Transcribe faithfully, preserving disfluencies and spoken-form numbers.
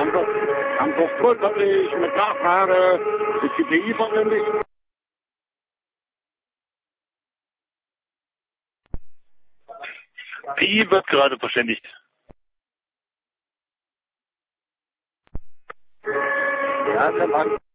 kan toch, kan toch goed dat is met daar de C P I van hem is. Wie wird gerade verständigt? Ja, der Mann.